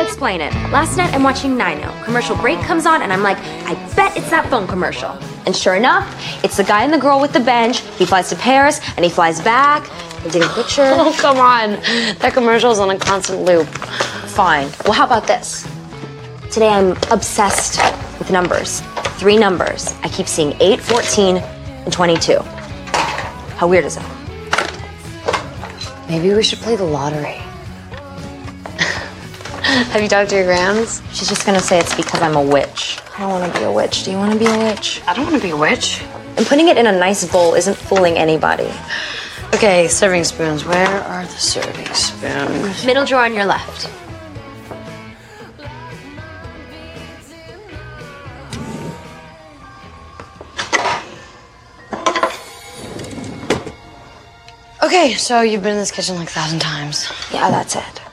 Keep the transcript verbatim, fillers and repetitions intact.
explain it. Last night I'm watching Nino. Commercial break comes on and I'm like, I bet it's that phone commercial. And sure enough, it's the guy and the girl with the bench. He flies to Paris and he flies back. They take a picture. Oh, come on. That commercial's on a constant loop. Fine. Well, how about this? Today I'm obsessed with numbers. Three numbers. I keep seeing eight, fourteen, and twenty-two. How weird is it? Maybe we should play the lottery. Have you talked to your grams? She's just gonna say it's because I'm a witch. I don't wanna be a witch. Do you wanna be a witch? I don't want to be a witch. And putting it in a nice bowl isn't fooling anybody. Okay, serving spoons. Where are the serving spoons? Middle drawer on your left. Okay, so you've been in this kitchen like a thousand times. Yeah, that's it.